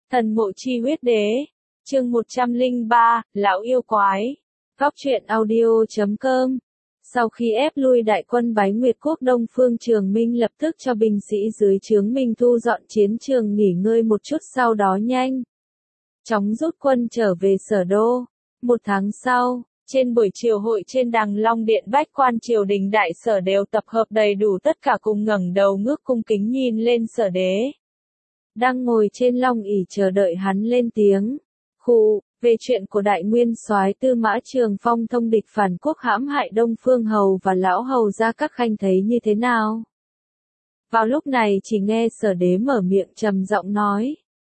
Thần mộ chi huyết đế. Chương 103, Lão yêu quái. Góc truyện audio.com. Sau khi ép lui đại quân Bái Nguyệt Quốc, Đông Phương Trường Minh lập tức cho binh sĩ dưới trướng mình thu dọn chiến trường nghỉ ngơi một chút, sau đó nhanh chóng rút quân trở về Sở Đô. Một tháng sau, trên buổi triều hội trên Đằng Long Điện, bách quan triều đình đại sở đều tập hợp đầy đủ, tất cả cùng ngẩng đầu ngước cung kính nhìn lên Sở Đế. Đang ngồi trên long ỷ chờ đợi hắn lên tiếng. Về chuyện của đại nguyên soái Tư Mã Trường Phong thông địch phản quốc hãm hại Đông Phương Hầu và lão hầu gia các khanh thấy như thế nào? Vào lúc này chỉ nghe Sở Đế mở miệng trầm giọng nói.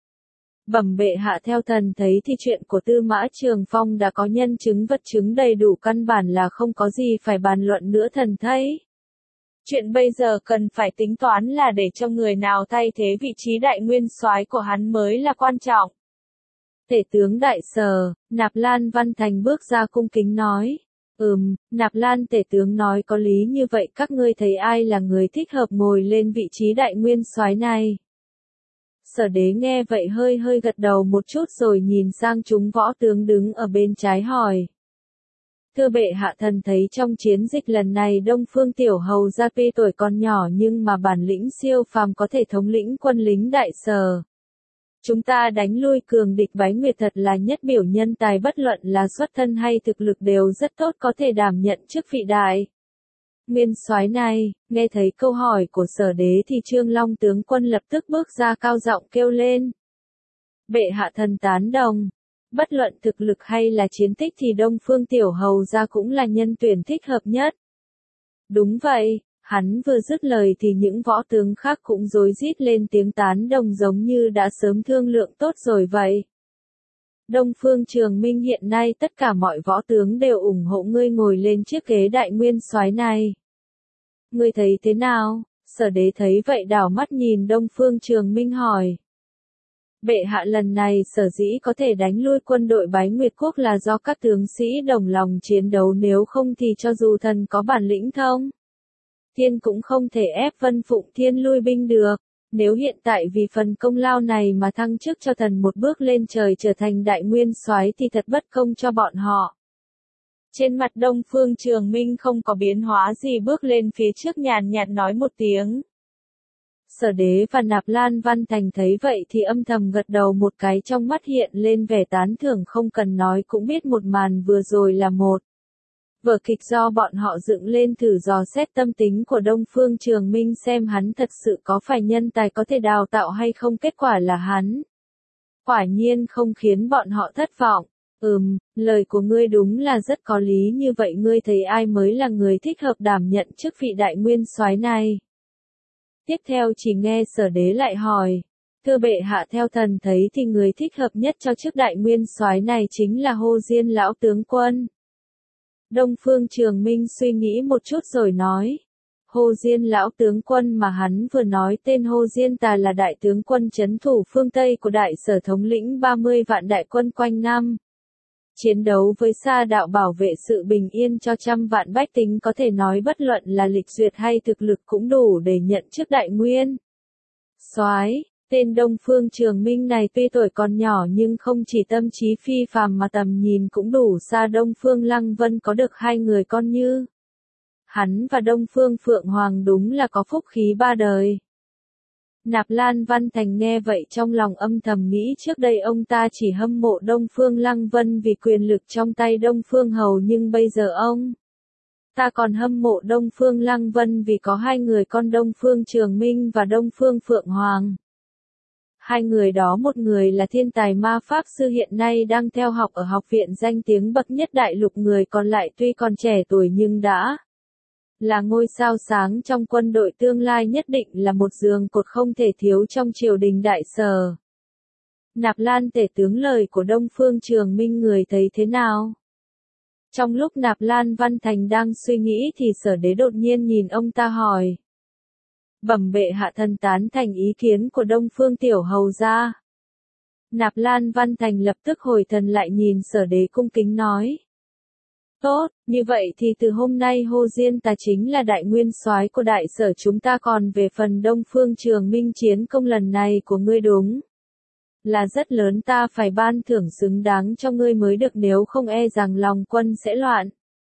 Bẩm bệ hạ, theo thần thấy thì chuyện của Tư Mã Trường Phong đã có nhân chứng vật chứng đầy đủ, căn bản là không có gì phải bàn luận nữa. Thần thấy chuyện bây giờ cần phải tính toán là để cho người nào thay thế vị trí đại nguyên soái của hắn mới là quan trọng. Tể tướng đại sở, Nạp Lan Văn Thành bước ra cung kính nói. Nạp Lan tể tướng nói có lý như vậy, các ngươi thấy ai là người thích hợp ngồi lên vị trí đại nguyên soái này? Sở Đế nghe vậy hơi gật đầu một chút rồi nhìn sang chúng võ tướng đứng ở bên trái hỏi. Thưa bệ hạ, thần thấy trong chiến dịch lần này Đông Phương Tiểu Hầu gia tuy tuổi còn nhỏ nhưng mà bản lĩnh siêu phàm, có thể thống lĩnh quân lính đại sở. Chúng ta đánh lui cường địch Bái Nguyệt, thật là nhất biểu nhân tài, bất luận là xuất thân hay thực lực đều rất tốt, có thể đảm nhận chức vị đại nguyên soái này. Nghe thấy câu hỏi của Sở Đế thì Trương Long tướng quân lập tức bước ra cao giọng kêu lên. Bệ hạ, thần tán đồng. Bất luận thực lực hay là chiến tích thì Đông Phương Tiểu Hầu gia cũng là nhân tuyển thích hợp nhất. Đúng vậy. Hắn vừa dứt lời thì những võ tướng khác cũng rối rít lên tiếng tán đồng, giống như đã sớm thương lượng tốt rồi vậy. Đông Phương Trường Minh, hiện nay tất cả mọi võ tướng đều ủng hộ ngươi ngồi lên chiếc ghế đại nguyên soái này. Ngươi thấy thế nào? Sở Đế thấy vậy đảo mắt nhìn Đông Phương Trường Minh hỏi. Bệ hạ, lần này sở dĩ có thể đánh lui quân đội Bái Nguyệt Quốc là do các tướng sĩ đồng lòng chiến đấu, nếu không thì cho dù thần có bản lĩnh thông thiên cũng không thể ép Vân Phụng Thiên lui binh được. Nếu hiện tại vì phần công lao này mà thăng chức cho thần một bước lên trời trở thành đại nguyên soái thì thật bất công cho bọn họ. Trên mặt Đông Phương Trường Minh không có biến hóa gì, bước lên phía trước nhàn nhạt nói một tiếng. Sở Đế và Nạp Lan Văn Thành thấy vậy thì âm thầm gật đầu một cái, trong mắt hiện lên vẻ tán thưởng, không cần nói cũng biết một màn vừa rồi là một vở kịch do bọn họ dựng lên thử dò xét tâm tính của Đông Phương Trường Minh, xem hắn thật sự có phải nhân tài có thể đào tạo hay không. Kết quả là hắn quả nhiên không khiến bọn họ thất vọng. Lời của ngươi đúng là rất có lý, như vậy ngươi thấy ai mới là người thích hợp đảm nhận chức vị đại nguyên soái này? Tiếp theo chỉ nghe Sở Đế lại hỏi. Thưa bệ hạ, theo thần thấy thì người thích hợp nhất cho chức đại nguyên soái này chính là Hồ Diên lão tướng quân. Đông Phương Trường Minh suy nghĩ một chút rồi nói. Hồ Diên lão tướng quân mà hắn vừa nói tên Hồ Diên Tà là đại tướng quân trấn thủ phương Tây của đại sở, thống lĩnh 30 vạn đại quân quanh năm chiến đấu với Sa Đạo, bảo vệ sự bình yên cho trăm vạn bách tính, có thể nói bất luận là lịch duyệt hay thực lực cũng đủ để nhận chức đại nguyên soái. Tên Đông Phương Trường Minh này tuy tuổi còn nhỏ nhưng không chỉ tâm trí phi phàm mà tầm nhìn cũng đủ xa. Đông Phương Lăng Vân có được hai người con như hắn và Đông Phương Phượng Hoàng đúng là có phúc khí ba đời. Nạp Lan Văn Thành nghe vậy trong lòng âm thầm nghĩ, trước đây ông ta chỉ hâm mộ Đông Phương Lăng Vân vì quyền lực trong tay Đông Phương Hầu, nhưng bây giờ ông ta còn hâm mộ Đông Phương Lăng Vân vì có hai người con Đông Phương Trường Minh và Đông Phương Phượng Hoàng. Hai người đó, một người là thiên tài ma pháp sư hiện nay đang theo học ở học viện danh tiếng bậc nhất đại lục, người còn lại tuy còn trẻ tuổi nhưng đã là ngôi sao sáng trong quân đội, tương lai nhất định là một giường cột không thể thiếu trong triều đình đại sở. Nạp Lan tể tướng, lời của Đông Phương Trường Minh người thấy thế nào? Trong lúc Nạp Lan Văn Thành đang suy nghĩ thì Sở Đế đột nhiên nhìn ông ta hỏi. Bẩm bệ hạ, thần tán thành ý kiến của Đông Phương Tiểu Hầu gia. Nạp Lan Văn Thành lập tức hồi thần lại, nhìn Sở Đế cung kính nói. Tốt, như vậy thì từ hôm nay Hồ Diên Tà chính là đại nguyên soái của đại sở chúng ta, còn về phần Đông Phương Trường Minh, chiến công lần này của ngươi đúng là rất lớn, ta phải ban thưởng xứng đáng cho ngươi mới được, nếu không e rằng lòng quân sẽ loạn.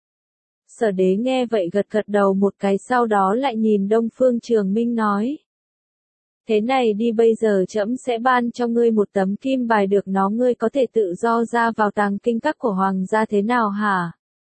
Sở đế nghe vậy gật gật đầu một cái, sau đó lại nhìn Đông Phương Trường Minh nói. Thế này đi, bây giờ trẫm sẽ ban cho ngươi một tấm kim bài, được nó ngươi có thể tự do ra vào tàng kinh các của hoàng gia, thế nào hả?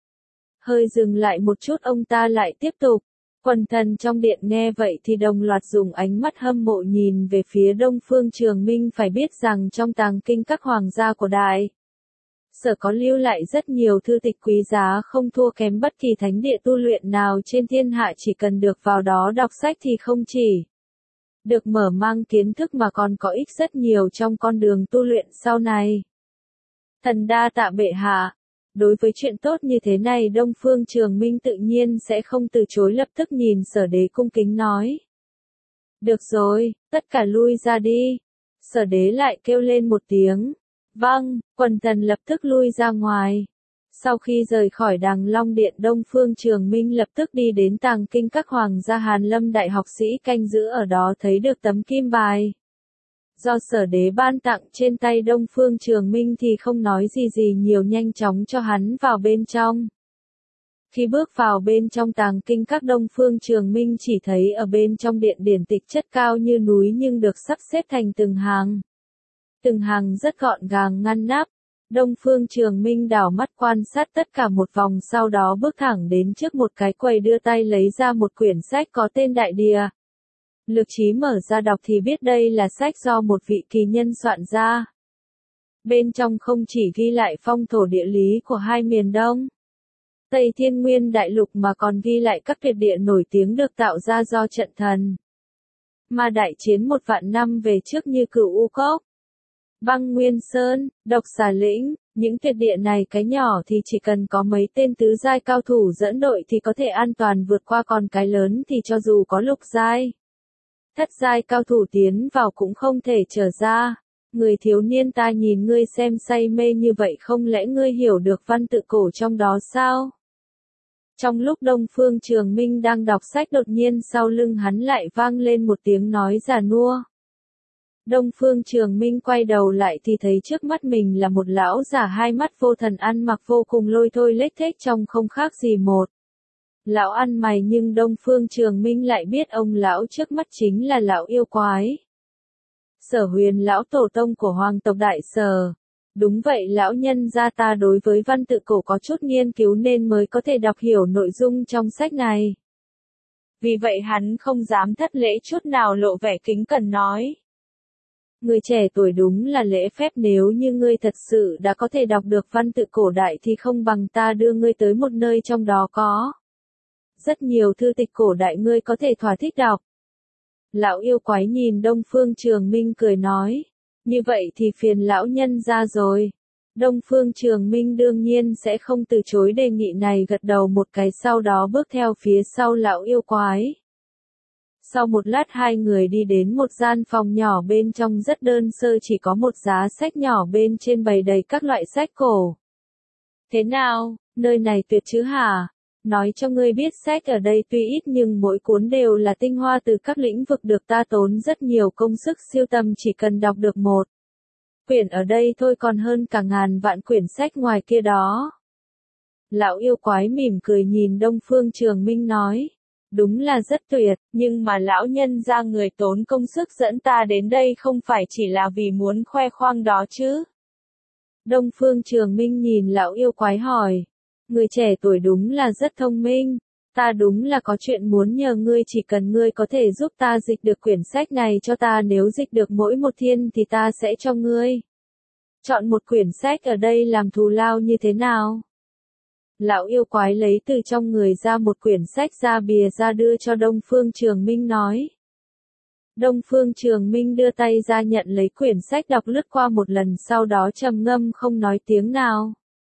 Hơi dừng lại một chút, ông ta lại tiếp tục. Quần thần trong điện nghe vậy thì đồng loạt dùng ánh mắt hâm mộ nhìn về phía Đông Phương Trường Minh, phải biết rằng trong tàng kinh các hoàng gia của Đại Sở có lưu lại rất nhiều thư tịch quý giá, không thua kém bất kỳ thánh địa tu luyện nào trên thiên hạ, chỉ cần được vào đó đọc sách thì không chỉ được mở mang kiến thức mà còn có ích rất nhiều trong con đường tu luyện sau này. Thần đa tạ bệ hạ. Đối với chuyện tốt như thế này, Đông Phương Trường Minh tự nhiên sẽ không từ chối, lập tức nhìn Sở đế cung kính nói. Được rồi, tất cả lui ra đi. Sở đế lại kêu lên một tiếng. Vâng, quần thần lập tức lui ra ngoài. Sau khi rời khỏi Đằng Long Điện, Đông Phương Trường Minh lập tức đi đến tàng kinh các hoàng gia. Hàn Lâm đại học sĩ canh giữ ở đó thấy được tấm kim bài do Sở đế ban tặng trên tay Đông Phương Trường Minh thì không nói gì nhiều, nhanh chóng cho hắn vào bên trong. Khi bước vào bên trong tàng kinh các, Đông Phương Trường Minh chỉ thấy ở bên trong điện điển tịch chất cao như núi nhưng được sắp xếp thành từng hàng. Từng hàng rất gọn gàng ngăn nắp. Đông Phương Trường Minh đảo mắt quan sát tất cả một vòng, sau đó bước thẳng đến trước một cái quầy, đưa tay lấy ra một quyển sách có tên Đại Địa Lược Chí, mở ra đọc thì biết đây là sách do một vị kỳ nhân soạn ra. Bên trong không chỉ ghi lại phong thổ địa lý của hai miền Đông Tây Thiên Nguyên đại lục mà còn ghi lại các tuyệt địa nổi tiếng được tạo ra do trận thần Ma đại chiến 1.000 năm về trước, như Cửu U Cốc, Băng Nguyên Sơn, Độc Xà Lĩnh. Những tuyệt địa này cái nhỏ thì chỉ cần có mấy tên tứ giai cao thủ dẫn đội thì có thể an toàn vượt qua, còn cái lớn thì cho dù có lục giai, thất giai cao thủ tiến vào cũng không thể trở ra. Người thiếu niên, ta nhìn ngươi xem say mê như vậy, không lẽ ngươi hiểu được văn tự cổ trong đó sao? Trong lúc Đông Phương Trường Minh đang đọc sách, đột nhiên sau lưng hắn lại vang lên một tiếng nói già nua. Đông Phương Trường Minh quay đầu lại thì thấy trước mắt mình là một lão già hai mắt vô thần, ăn mặc vô cùng lôi thôi lết thết, trông không khác gì một lão ăn mày, nhưng Đông Phương Trường Minh lại biết ông lão trước mắt chính là lão yêu quái Sở Huyền, lão tổ tông của hoàng tộc Đại Sở. Đúng vậy, lão nhân gia ta đối với văn tự cổ có chút nghiên cứu nên mới có thể đọc hiểu nội dung trong sách này. Vì vậy hắn không dám thất lễ chút nào, lộ vẻ kính cẩn nói. Người trẻ tuổi đúng là lễ phép, nếu như ngươi thật sự đã có thể đọc được văn tự cổ đại thì không bằng ta đưa ngươi tới một nơi trong đó có rất nhiều thư tịch cổ đại ngươi có thể thỏa thích đọc. Lão yêu quái nhìn Đông Phương Trường Minh cười nói. Như vậy thì phiền lão nhân ra rồi. Đông Phương Trường Minh đương nhiên sẽ không từ chối đề nghị này, gật đầu một cái, sau đó bước theo phía sau lão yêu quái. Sau một lát hai người đi đến một gian phòng nhỏ, bên trong rất đơn sơ, chỉ có một giá sách nhỏ, bên trên bày đầy các loại sách cổ. Thế nào, nơi này tuyệt chứ hả? Nói cho ngươi biết, sách ở đây tuy ít nhưng mỗi cuốn đều là tinh hoa từ các lĩnh vực được ta tốn rất nhiều công sức siêu tầm, chỉ cần đọc được một quyển ở đây thôi còn hơn cả ngàn vạn quyển sách ngoài kia đó. Lão yêu quái mỉm cười nhìn Đông Phương Trường Minh nói. Đúng là rất tuyệt, nhưng mà lão nhân ra người tốn công sức dẫn ta đến đây không phải chỉ là vì muốn khoe khoang đó chứ? Đông Phương Trường Minh nhìn lão yêu quái hỏi. Người trẻ tuổi đúng là rất thông minh. Ta đúng là có chuyện muốn nhờ ngươi, chỉ cần ngươi có thể giúp ta dịch được quyển sách này cho ta, nếu dịch được mỗi một thiên thì ta sẽ cho ngươi chọn một quyển sách ở đây làm thù lao, như thế nào? Lão yêu quái lấy từ trong người ra một quyển sách da bìa ra đưa cho Đông Phương Trường Minh nói. Đông Phương Trường Minh đưa tay ra nhận lấy quyển sách, đọc lướt qua một lần, sau đó trầm ngâm không nói tiếng nào.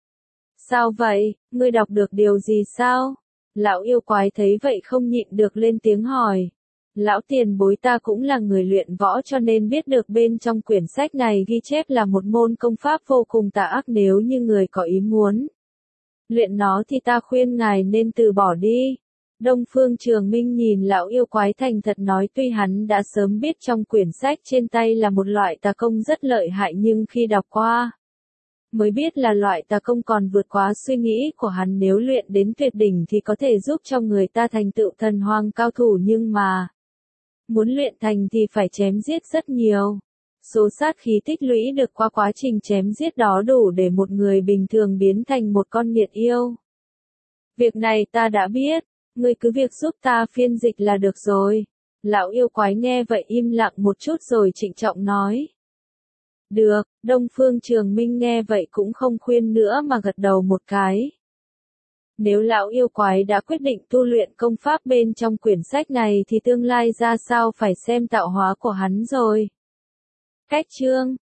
Sao vậy, ngươi đọc được điều gì sao? Lão yêu quái thấy vậy không nhịn được lên tiếng hỏi. Lão tiền bối, ta cũng là người luyện võ cho nên biết được bên trong quyển sách này ghi chép là một môn công pháp vô cùng tà ác, nếu như người có ý muốn luyện nó thì ta khuyên ngài nên từ bỏ đi. Đông Phương Trường Minh nhìn lão yêu quái thành thật nói, tuy hắn đã sớm biết trong quyển sách trên tay là một loại tà công rất lợi hại, nhưng khi đọc qua mới biết là loại tà công còn vượt quá suy nghĩ của hắn, nếu luyện đến tuyệt đỉnh thì có thể giúp cho người ta thành tựu thần hoàng cao thủ, nhưng mà muốn luyện thành thì phải chém giết rất nhiều. Số sát khí tích lũy được qua quá trình chém giết đó đủ để một người bình thường biến thành một con nghiệt yêu. Việc này ta đã biết, ngươi cứ việc giúp ta phiên dịch là được rồi. Lão yêu quái nghe vậy im lặng một chút rồi trịnh trọng nói. Được, Đông Phương Trường Minh nghe vậy cũng không khuyên nữa mà gật đầu một cái. Nếu lão yêu quái đã quyết định tu luyện công pháp bên trong quyển sách này thì tương lai ra sao phải xem tạo hóa của hắn rồi. Cách chương